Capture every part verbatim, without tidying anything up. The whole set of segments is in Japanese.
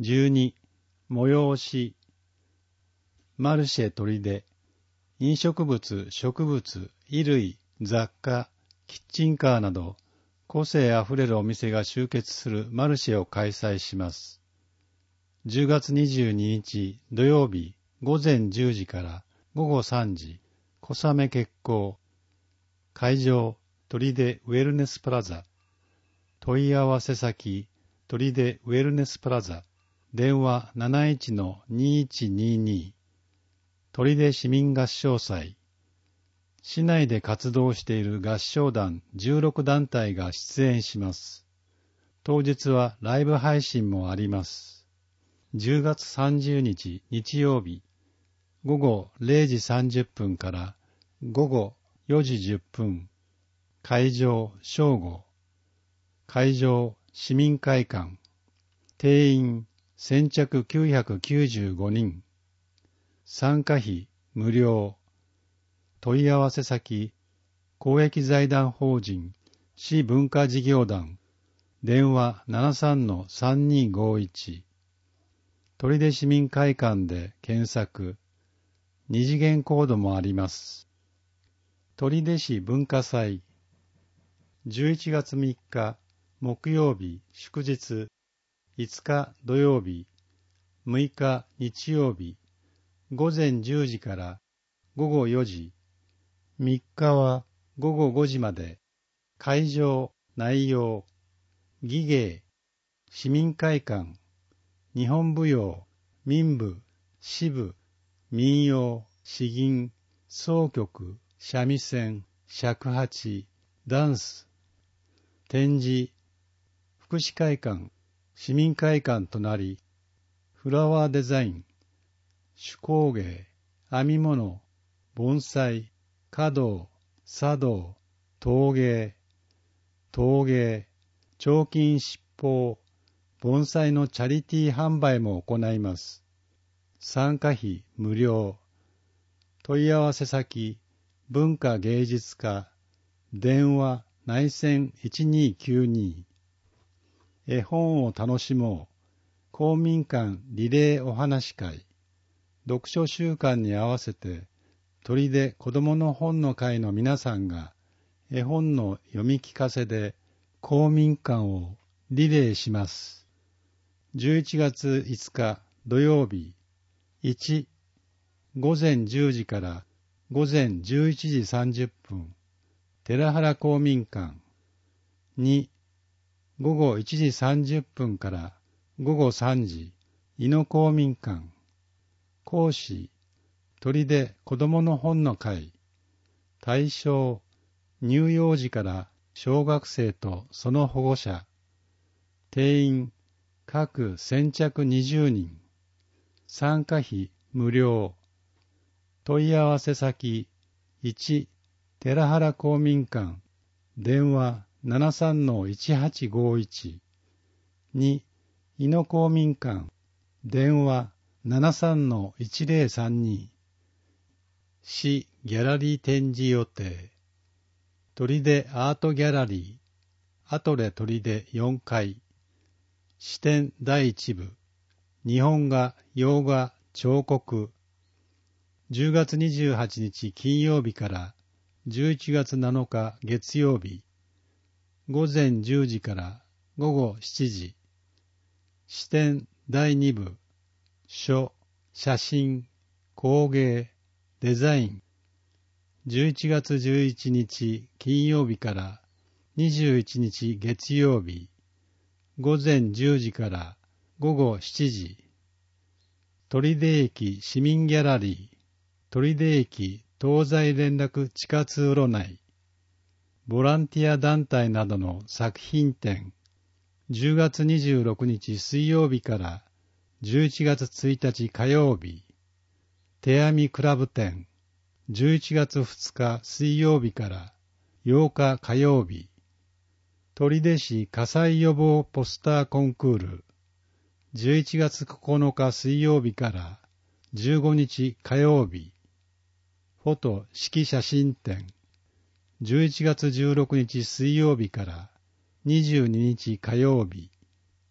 じゅうに、催し、マルシェ砦、飲食物、植物、衣類、雑貨、キッチンカーなど、個性あふれるお店が集結するマルシェを開催します。じゅうがつにじゅうににち土曜日午前じゅうじから午後さんじ、小雨決行。会場、砦ウェルネスプラザ。問い合わせ先、砦ウェルネスプラザ。電話 なないちのにいちにに。砦市民合唱祭。市内で活動している合唱団じゅうろくだんたいが出演します。当日はライブ配信もあります。じゅうがつさんじゅうにち日曜日、午後れいじさんじゅっぷんから午後よじじゅっぷん、会場正午、会場市民会館、定員先着きゅうひゃくきゅうじゅうごにん、参加費無料、問い合わせ先、公益財団法人市文化事業団、電話 ななさんのさんにごいち、砦市民会館で検索、二次元コードもあります。砦市文化祭、じゅういちがつみっか木曜日祝日、いつか土曜日、むいか日曜日、午前じゅうじから午後よじ、みっかは午後ごじまで、会場、内容、技芸、市民会館、日本舞踊、民舞、詩舞、民謡、詩吟、箏曲、三味線、尺八、ダンス、展示、福祉会館、市民会館となり、フラワーデザイン、手工芸、編み物、盆栽、華道、茶道、陶芸、陶芸、彫金七宝、盆栽のチャリティー販売も行います。参加費無料。問い合わせ先、文化芸術課、電話内線いちにきゅうに。絵本を楽しもう。公民館リレーお話会。読書週間に合わせて、砦子どもの本の会の皆さんが、絵本の読み聞かせで公民館をリレーします。じゅういちがついつか土曜日、いち、午前じゅうじから午前じゅういちじさんじゅっぷん、寺原公民館。に、午後いちじさんじゅっぷんから午後さんじ、井野公民館。講師、砦子どもの本の会。対象、乳幼児から小学生とその保護者。定員、各先着にじゅうにん。参加費無料。問い合わせ先、いち、寺原公民館。電話 ななさんのいちはちごいち。に、井野公民館。電話 ななさんのいちぜろさんに。市ギャラリー展示予定。砦アートギャラリー。アトレ砦よんかい。支店だいいち部。日本画、洋画、彫刻。じゅうがつにじゅうはちにち金曜日からじゅういちがつなのか月曜日。午前じゅうじから午後しちじ。支店だいに部。書、写真、工芸、デザイン。じゅういちがつじゅういちにち金曜日からにじゅういちにち月曜日。午前じゅうじから午後しちじ。砦駅市民ギャラリー。砦駅東西連絡地下通路内。ボランティア団体などの作品展。じゅうがつにじゅうろくにち水曜日からじゅういちがつついたち火曜日。手編みクラブ展。じゅういちがつふつか水曜日からようか火曜日。砦市火災予防ポスターコンクール。じゅういちがつここのか水曜日からじゅうごにち火曜日。フォト式写真展。じゅういちがつじゅうろくにち水曜日からにじゅうににち火曜日。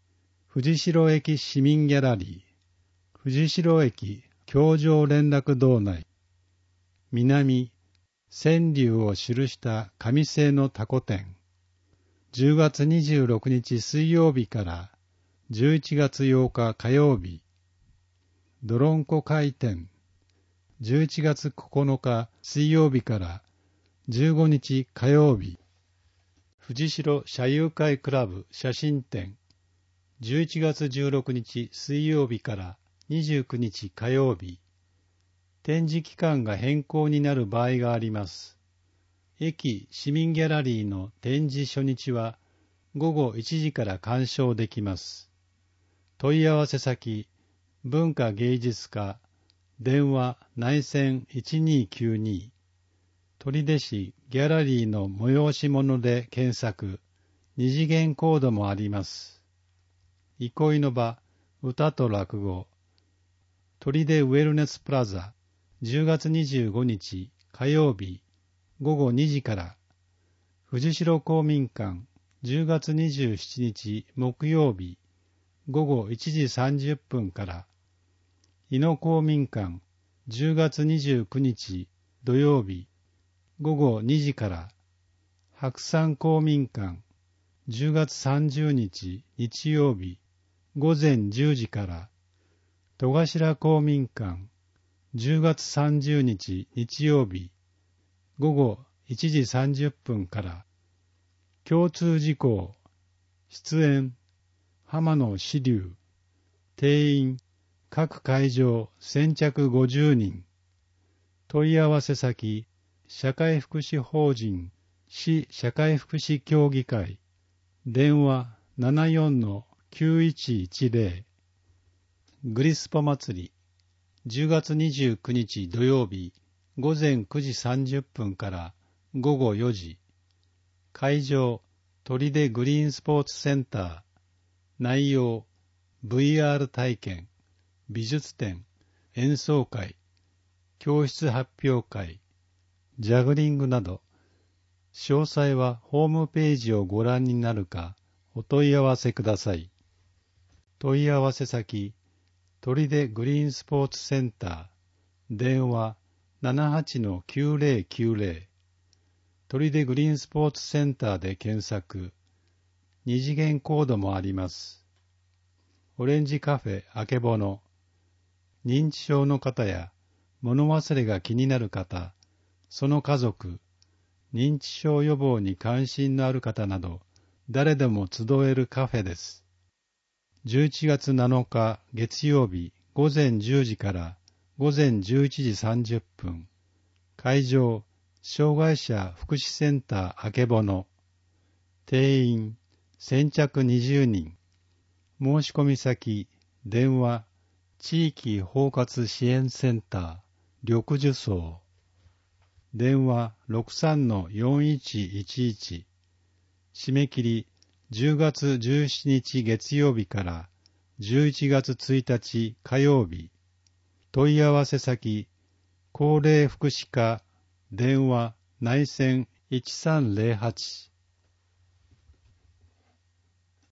藤代駅市民ギャラリー、藤代駅橋上連絡道内、南、川柳を記した紙製のタコ店、じゅうがつにじゅうろくにち水曜日からじゅういちがつようか火曜日、どろんこ開店、じゅういちがつここのか水曜日からじゅうごにち火曜日、藤代社友会クラブ写真展、じゅういちがつじゅうろくにち水曜日からにじゅうくにち火曜日、展示期間が変更になる場合があります。駅市民ギャラリーの展示初日はごごいちじから鑑賞できます。問い合わせ先、文化芸術課、電話内線いちにーきゅうに、取手市ギャラリーの催し物で検索、二次元コードもあります。憩いの場、歌と落語、取手ウェルネスプラザ、じゅうがつにじゅうごにち火曜日、ごごにじから、藤代公民館、じゅうがつにじゅうしちにち木曜日、ごごいちじさんじゅっぷんから、井野公民館、じゅうがつにじゅうくにち土曜日、ごごにじから、白山公民館、じゅうがつさんじゅうにち日曜日、ごぜんじゅうじから、戸頭公民館、じゅうがつさんじゅうにち日曜日、ごごいちじさんじゅっぷんから、共通事項、出演、浜野支流、定員、各会場先着ごじゅうにん、問い合わせ先、社会福祉法人、市社会福祉協議会、電話 ななよんのきゅういちいちぜろ、グリスポ祭り、じゅうがつにじゅうくにち土曜日、ごぜんくじさんじゅっぷんからごごよじ、会場、取手グリーンスポーツセンター、内容、ブイアール 体験、美術展、演奏会、教室発表会、ジャグリングなど、詳細はホームページをご覧になるか、お問い合わせください。問い合わせ先、取手グリーンスポーツセンター、電話 ななはちのきゅうぜろきゅうぜろ、取手グリーンスポーツセンターで検索、二次元コードもあります。オレンジカフェあけぼの、認知症の方や物忘れが気になる方、その家族、認知症予防に関心のある方など、誰でも集えるカフェです。じゅういちがつなのか月曜日ごぜんじゅうじからごぜんじゅういちじさんじゅっぷん、会場、障害者福祉センターあけぼの、定員、先着にじゅうにん、申し込み先、電話、地域包括支援センター、緑樹荘、電話 ろくさんのよんいちいちいち、締め切りじゅうがつじゅうしちにち月曜日からじゅういちがつついたち火曜日、問い合わせ先、高齢福祉課、電話、内線いちさんぜろはち、